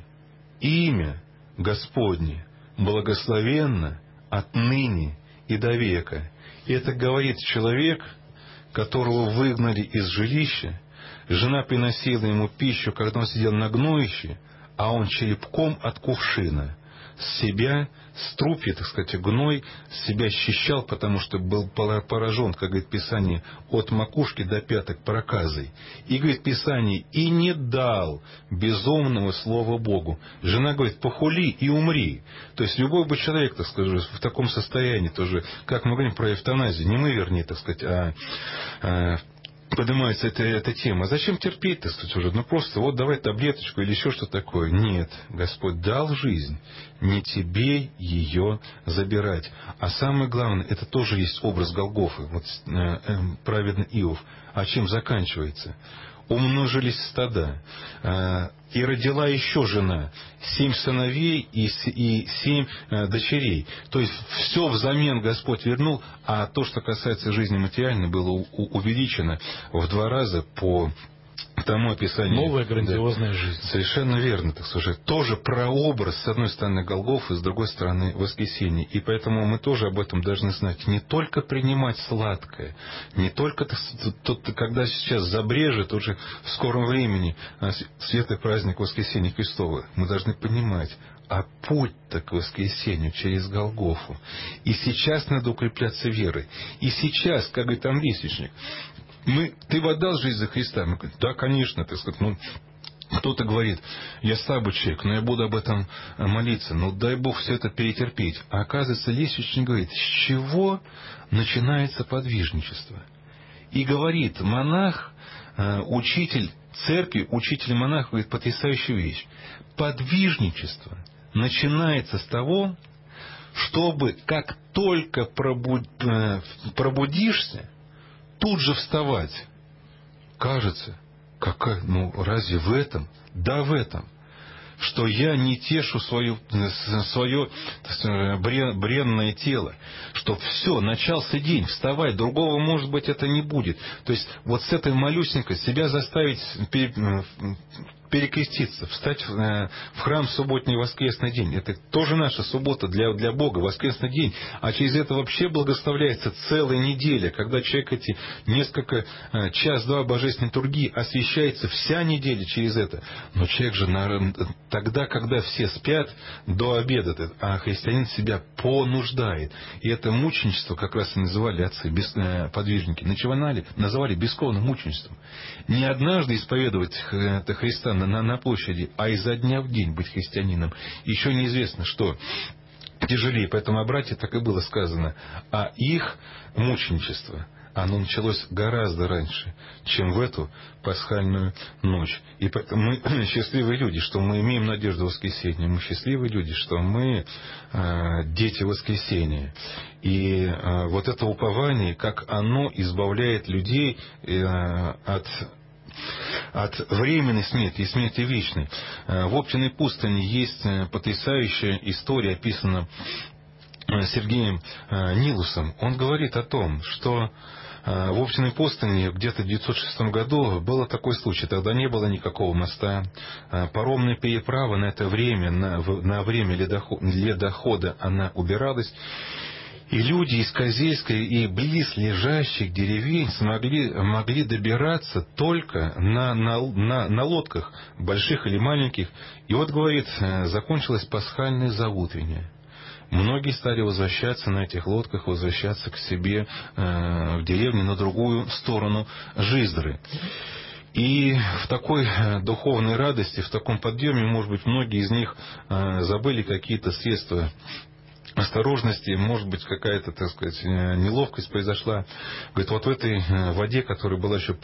имя Господне благословенно отныне и до века». И это говорит человек, которого выгнали из жилища. Жена приносила ему пищу, когда он сидел на гноище, а он черепком от кувшина с себя, с трупья, так сказать, гной, себя счищал, потому что был поражен, как говорит Писание, от макушки до пяток проказой. И, говорит Писание, и не дал безумного слова Богу. Жена говорит: похули и умри. То есть любой бы человек, так сказать, в таком состоянии тоже, как мы говорим про эвтаназию, не мы, вернее, так сказать, а... а поднимается эта, эта тема. Зачем терпеть, так сказать, уже? Ну, просто вот давай таблеточку или еще что такое. Нет, Господь дал жизнь, не тебе ее забирать. А самое главное, это тоже есть образ Голгофы. Вот э, э, праведный Иов. А чем заканчивается? Умножились стада. Э, и родила еще жена семь сыновей и, и семь э, дочерей. То есть все взамен Господь вернул, а то, что касается жизни материальной, было у, увеличено в два раза по тому описанию. Новая грандиозная да, жизнь. Совершенно верно, так сказать. Тоже прообраз, с одной стороны, Голгофы, с другой стороны, воскресения. И поэтому мы тоже об этом должны знать. Не только принимать сладкое, не только, тут, когда сейчас забрежет, уже в скором времени светлый праздник воскресения Христова, мы должны понимать, а путь-то к воскресению через Голгофу. И сейчас надо укрепляться верой. И сейчас, как говорит там лестничник, мы, ты отдал жизнь за Христа? Мы говорим, да, конечно, так сказать, ну, кто-то говорит, я слабый человек, но я буду об этом молиться, но дай Бог все это перетерпеть. А оказывается, лестничник говорит, с чего начинается подвижничество? И говорит монах, учитель церкви, учитель монах, говорит потрясающую вещь. Подвижничество начинается с того, чтобы как только пробудишься, тут же вставать. Кажется, какая, ну разве в этом? Да, в этом. Что я не тешу свое, свое бренное тело. Что все, начался день, вставай, другого, может быть, это не будет. То есть вот с этой малюсенькой себя заставить перекреститься, встать в храм в субботний воскресный день. Это тоже наша суббота для, для Бога, воскресный день. А через это вообще благословляется целая неделя, когда человек эти несколько, час-два божественной литургии освящается вся неделя через это. Но человек же на, тогда, когда все спят, до обеда, а христианин себя понуждает. И это мученичество как раз и называли отцы, без, подвижники, называли, называли бескровным мученичеством. Не однажды исповедовать это Христа На, на площади, а изо дня в день быть христианином. Еще неизвестно, что тяжелее. Поэтому о братьях так и было сказано. А их мученичество, оно началось гораздо раньше, чем в эту пасхальную ночь. И поэтому мы счастливые люди, что мы имеем надежду воскресения. Мы счастливые люди, что мы э, дети воскресения. И э, вот это упование, как оно избавляет людей э, от от временной смерти и смерти вечной. В Оптиной пустыне есть потрясающая история, описана Сергеем Нилусом. Он говорит о том, что в Оптиной пустыне где-то в девятьсот шестом году был такой случай. Тогда не было никакого моста. Паромная переправа на это время, на, на время ледохода, она убиралась. И люди из Козельской и близлежащих деревень смогли, могли добираться только на, на, на, на лодках, больших или маленьких. И вот, говорит, закончилось пасхальное заутреннее. Многие стали возвращаться на этих лодках, возвращаться к себе э, в деревню на другую сторону Жиздры. И в такой духовной радости, в таком подъеме, может быть, многие из них э, забыли какие-то средства осторожности, может быть, какая-то, так сказать, неловкость произошла. Говорит, вот в этой воде, которая была еще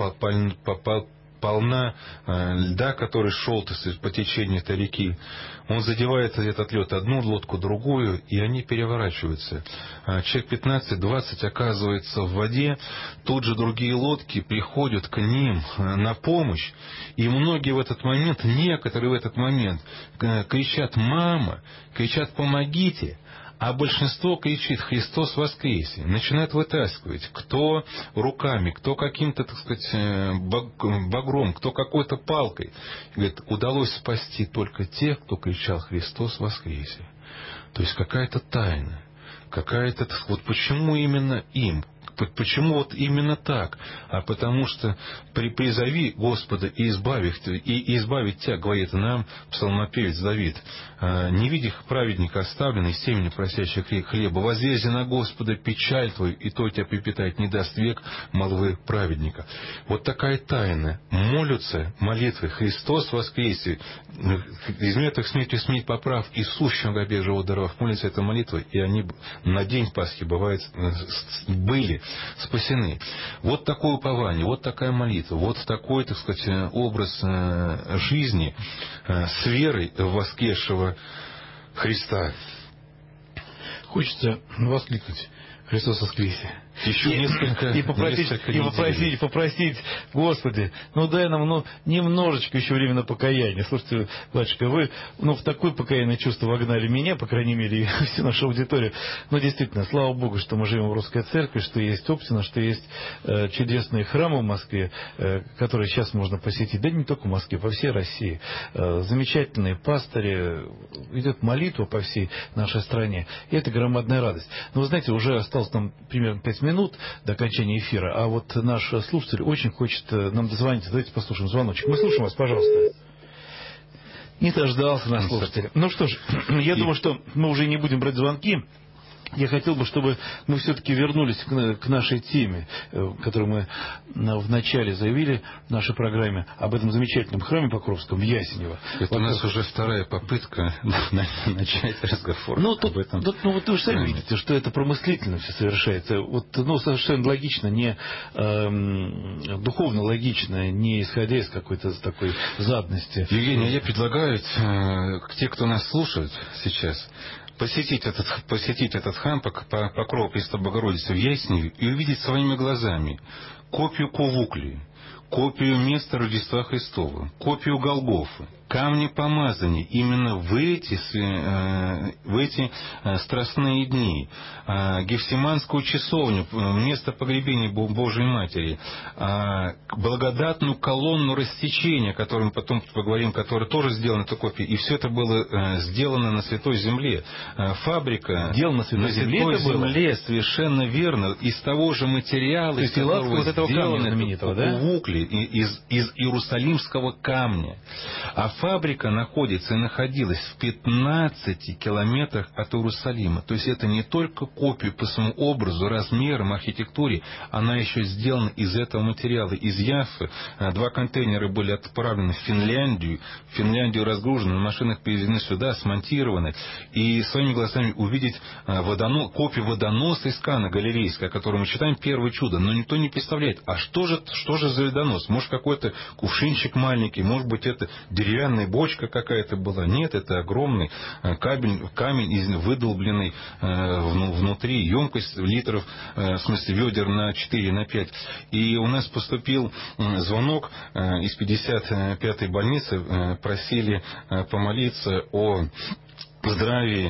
полна льда, который шел, так сказать, по течению этой реки, он задевает этот лед одну лодку, другую, и они переворачиваются. Человек пятнадцать-двадцать оказывается в воде, тут же другие лодки приходят к ним на помощь, и многие в этот момент, некоторые в этот момент кричат «Мама!», кричат «Помогите!», а большинство кричит «Христос воскресе!», начинают вытаскивать, кто руками, кто каким-то, так сказать, багром, кто какой-то палкой. Говорит, удалось спасти только тех, кто кричал «Христос воскресе!». То есть какая-то тайна, какая-то... Вот почему именно им? Почему вот именно так? А потому что при, призови Господа и избавить, и, и избавить тебя, говорит нам псалмопевец Давид, не видя праведника оставленный, семени просящих хлеба, возлези на Господа печаль твою, и то тебя припитает, не даст век молвы праведника. Вот такая тайна. Молятся молитвы «Христос воскресе!», из мертвых смертью смерть поправ, и сущим в рабе живот даров. Молятся этой молитвой, и они на день Пасхи, бывает, были спасены. Вот такое упование, вот такая молитва, вот такой, так сказать, образ жизни с верой в воскресшего Христа. Хочется воскликнуть: Христос воскресе! Еще и, несколько, и попросить, несколько и попросить, попросить, Господи, ну дай нам ну, немножечко еще времени на покаяние. Слушайте, батюшка, вы ну, в такое покаянное чувство вогнали меня, по крайней мере, и всю нашу аудиторию. Но действительно, слава Богу, что мы живем в русской церкви, что есть Оптина, что есть э, чудесные храмы в Москве, э, которые сейчас можно посетить. Да не только в Москве, по всей России. Э, замечательные пастыри, идет молитва по всей нашей стране. И это громадная радость. Но вы знаете, уже осталось нам примерно пять минут до окончания эфира, а вот наш слушатель очень хочет нам дозвониться. Давайте послушаем звоночек. Мы слушаем вас, пожалуйста. Не дождался наш слушатель. Ну что ж, я думаю, что мы уже не будем брать звонки. Я хотел бы, чтобы мы все-таки вернулись к нашей теме, которую мы вначале заявили в нашей программе, об этом замечательном храме Покровском в Ясенево. Это вот у нас уже вторая попытка начать разговор ну, об тут, этом. Тут, ну, вот вы же сами видите, что это промыслительно все совершается. Вот, ну, совершенно логично, не э, духовно логично, не исходя из какой-то такой жадности. Евгений, я предлагаю э, те, кто нас слушает сейчас, посетить этот, посетить этот храм Покрова Пресвятой Богородицы в Ясневе и увидеть своими глазами копию Ковуклии, копию места Рождества Христова, копию Голгофы, камни помазания именно в эти, в эти страстные дни, Гефсиманскую часовню, место погребения Божией Матери, благодатную колонну рассечения, о которой мы потом поговорим, которая тоже сделана этой копией, и все это было сделано на Святой Земле. Фабрика сделано на Святой на Земле, Святой это было? Земле, совершенно верно, из того же материала, из которого вот этого сделаны знаменитого, да? Ковукли, из, из Иерусалимского камня. А фабрика находится и находилась в пятнадцати километрах от Иерусалима. То есть это не только копия по своему образу, размерам, архитектуре, она еще сделана из этого материала, из Яффы. Два контейнера были отправлены в Финляндию, в Финляндию разгружены, на машинах перевезены сюда, смонтированы. И своими глазами увидеть водоно, копию водоноса из Кана Галилейской, о котором мы читаем первое чудо. Но никто не представляет, а что же, что же за водонос? Может, какой-то кувшинчик маленький, может быть, это деревянная бочка какая-то была. Нет, это огромный кабель, камень, выдолбленный внутри, емкость литров, в смысле ведер на четыре, на пять. И у нас поступил звонок из пятьдесят пятой больницы, просили помолиться о здравии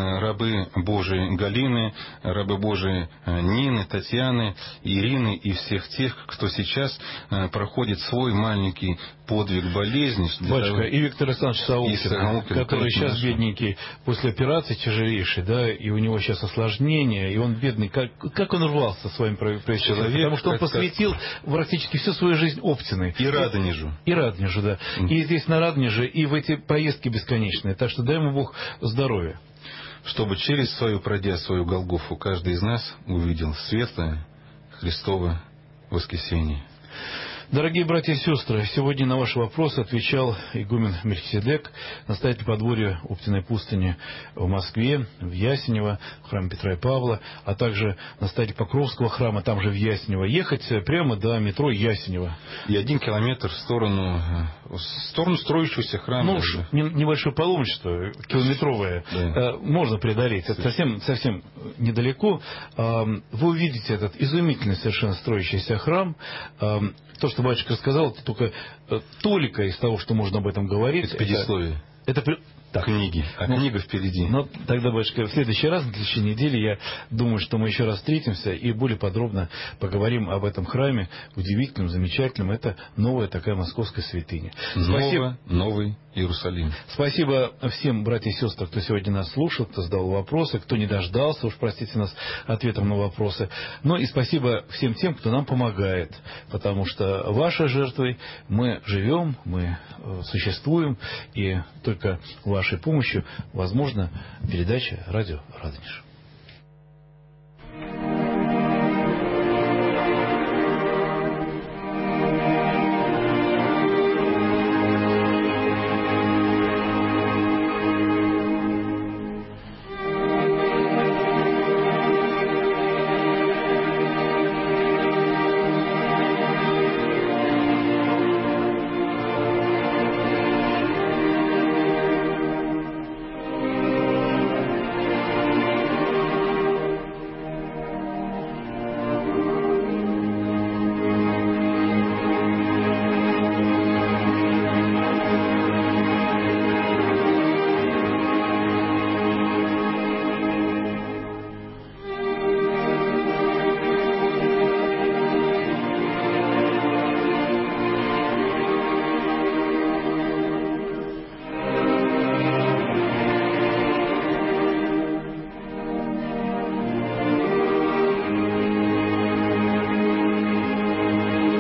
рабы Божии Галины, рабы Божии Нины, Татьяны, Ирины и всех тех, кто сейчас проходит свой маленький подвиг болезни. Батюшка, того... и Виктор Александрович Саулкин, Саулкин, который сейчас наш... бедненький, после операции тяжелейшей, да, и у него сейчас осложнения, и он бедный, как, как он рвался с вами происходить, потому что он посвятил как... практически всю свою жизнь Оптиной. И Радонежу. И Радонежу, да. Mm. И здесь на Радонеже, и в эти поездки бесконечные. Так что дай ему Бог здоровья. Чтобы через свою, пройдя свою Голгофу, каждый из нас увидел светлое Христово воскресенье. Дорогие братья и сестры, сегодня на ваши вопросы отвечал игумен Мельхиседек, настоятель подворья Оптиной пустыни в Москве, в Ясенево, в храме Петра и Павла, а также настоятель Покровского храма, там же в Ясенево. Ехать прямо до метро Ясенево. И один километр в сторону, в сторону строящегося храма. Ну, уж небольшое паломничество, километровое, да, можно преодолеть. Это совсем, совсем недалеко. Вы увидите этот изумительный совершенно строящийся храм. То, что батюшка рассказал, это только толика из того, что можно об этом говорить. Это предисловие. Это, это так. Книги. А ну, книга впереди. Но тогда, батюшка, в следующий раз, на следующей неделе, я думаю, что мы еще раз встретимся и более подробно поговорим об этом храме, удивительном, замечательном. Это новая такая московская святыня. Ново, Спасибо. Новый Иерусалим. Спасибо всем, братья и сестры, кто сегодня нас слушал, кто задал вопросы, кто не дождался, уж простите нас, ответом на вопросы. Но и спасибо всем тем, кто нам помогает, потому что вашей жертвой мы живем, мы существуем, и только вашей помощью возможна передача «Радио Радонеж».